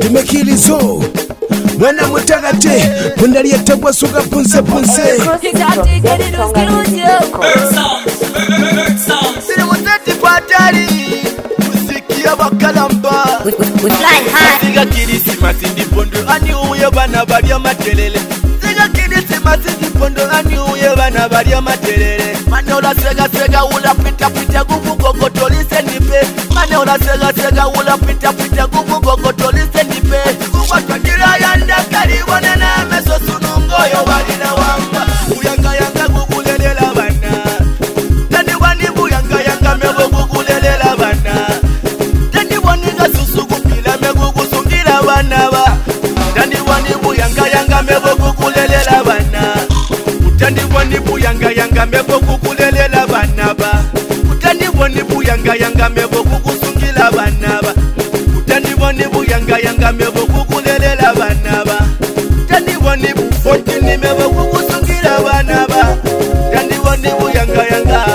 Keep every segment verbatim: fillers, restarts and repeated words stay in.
Dimekilizo mwana mutagate pundali yatabwa suga punse punse Siri mutati patari musikia bakalamba We flying high. Siga Krismasi ndipondo ani uye bana balya makelele. Siga Krismasi ndipondo ani uye bana balya makelele. Mane ola sega sega ula pita pita gugu gogo tolise nipe. Mane ola sega sega ula pita pita gugu gogo tolise nipe. Kuwa twandira yanda kari wana na meso sunungo yo bali na wamba. Uyanga yanga gugu lelela bana. Tani wani buyanga yanga mego gugu lelela bana. Tani wani ga susu gupila mego gugu sungira bana ba. Tani wani buyanga yanga mego gugu lelela bana. Tani wani buyanga yanga mego gugu lelela bana ba. Tani wani buyanga yanga mego gugu sungira bana ba. Tani wani buyanga yanga mego gugu lelela bana ba. Tani wani bufonti ni mego gugu sungira bana ba. Tani wani buyanga yanga.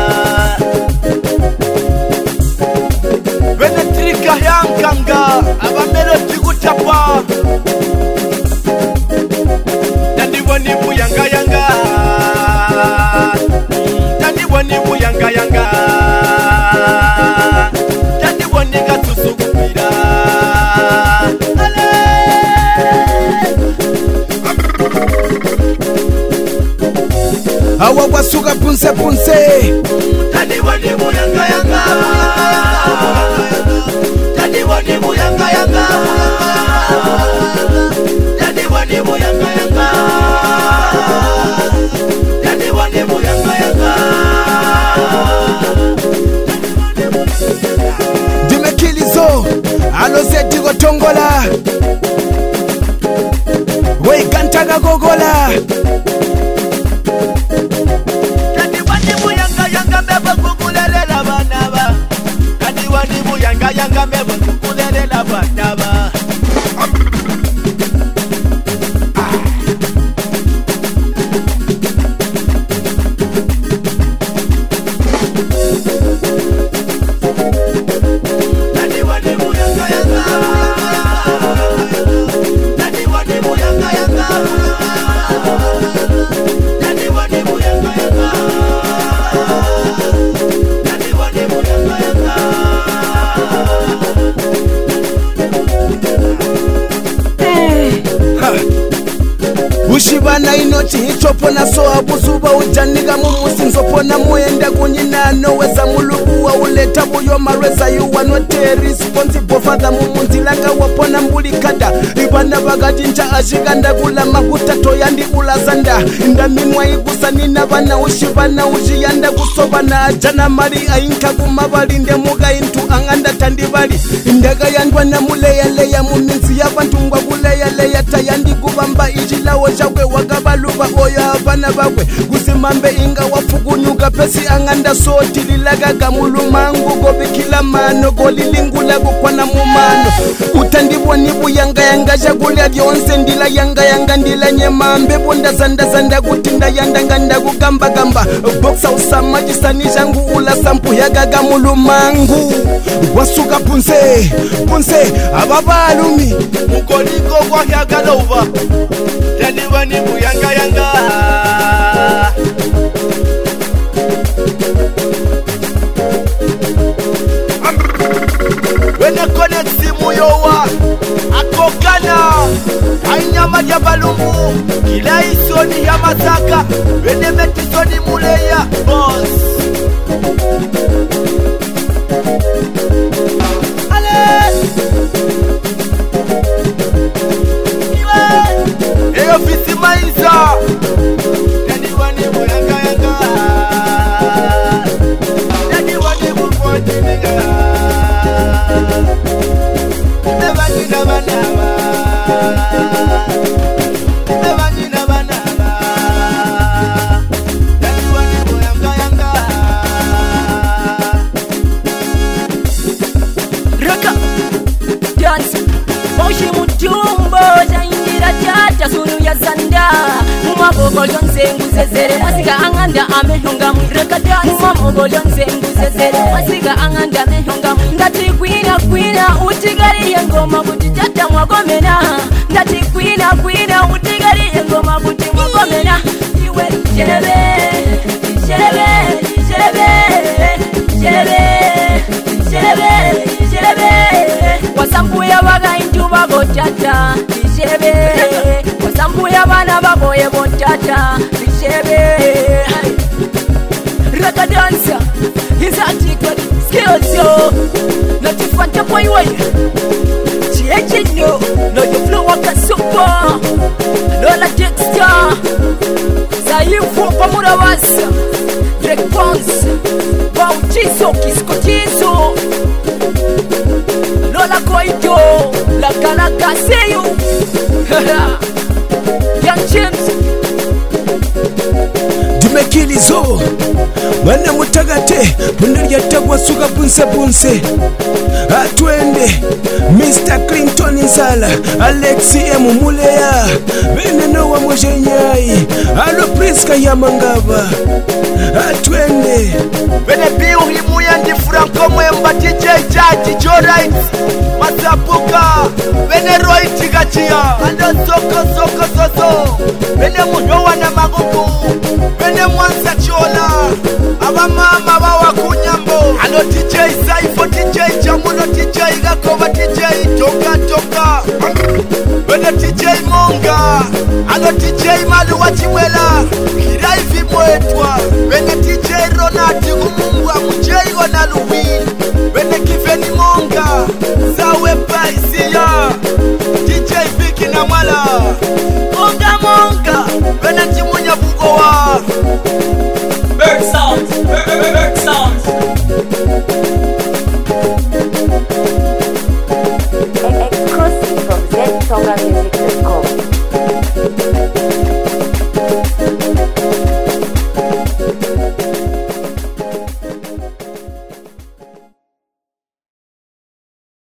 Benetrika yankanga abamelo tikutapa. Tani wani buyanga yanga. Tani wani buyanga yanga. Tani wani gatusu kupira. awa wasuga punse punse Tani wani buyanga yanga. Tani wani buyanga yanga. Tani wani buyanga yanga. Tani wani buyanga yanga. Dimekilizo aloze digo tongola we kantaga gogola Tani wani buyanga yanga mebo kukulelela bana ba. Tani wani buyanga yanga mebo kukulelela bana ba. Tani wani buyanga yanga. Tani wani buyanga yanga. Tani wani buyanga yanga. Tani wani buyanga yanga. ushibana inoti hitopona so abuzuba ujaniga mumusi nzopona muenda kunyinano weza mulubu wa uleta buyo mareza you are not responsible father mumunzilanga wapona mbulikada ibana bagajinja ashiganda kula makuta toyandi ulazanda ndaminwa igusa nina bana ushibana ujiyanda kusobana jana mari ainka kumabalinde muga intu anganda tandibali indaga yandwa na muleya leya muminzi yabantu ngwa kuleya leya tayandi kubamba ijilawo jakwe wakabaluba oyo abana bakwe kusimambe inga wafukunyuka pesi anganda sotililaga kamulumangu gobikila mano golilingula kukwana mumano utandiboni buyanga yanga jakulya lyonse ndila yanga yanga ndila nyemambe bunda zanda zanda kutinda yanda nganda kugamba gamba boxa usama jisani jangu ula sampu yaga kamulumangu wasuka punse punse ababalumi Mukoliko kwa yagalova. Tani wani buyanga yanga. Wene connect simu yowa akokana ainyama ya balungu kila isoni ya masaka wene metisoni muleya boss. Ale Eyo fisi maisa. Tani wani buyanga yanga. Tani wani bukwati niga. Nebanyi na banaba. Nebanyi na banaba. Tani wani buyanga yanga. Raka dance Moshi mutumbo Jaingira tata sunu ya zanda Muma bobo lyonse nguzezere Wasiga anganda amehunga Raka dance Muma bobo lyonse nguzezere Wasiga anganda amehunga Ngati kwina kwina utigari yango ngoma kuti tata mwagomena ndati kwina kwina utigaliye ngoma kuti mwagomena iwe sherebe sherebe sherebe sherebe sherebe sherebe wasambuya bagaintu babo tata sherebe wasambuya bana baboye bo tata sherebe raka dancer is a ticket skills yo not to front up way way change yo no you flow like a super no la texture sai fu pamura wasa break bounce bauchizo kiskotizo no la coito la cara caseyo young James dimekilizo mwana mutagate bundirya tagwa suka bunse bunse atwende mister Clinton Nzala Alexi M Muleya bene nowa mojenyai alo Priska ya Mangaba atwende bene biu himuya ndi Franco Mwemba D J Jaji Jorait Masapuka bene Roy Tigachia ando soko soko soso bene Munyowa na Magugu bene Mwanza Chola aba mama bawa kunyambo ano D J Saifo D J Jamuno D J Gakoba D J Toka Toka bene D J Monga ano D J Malu wa Chimwela Kiraivi Mwetwa bene D J Ronati Umungwa Mujeigo na Luwin bene Kiveni Monga Sawe Paisia D J Viki na Mwala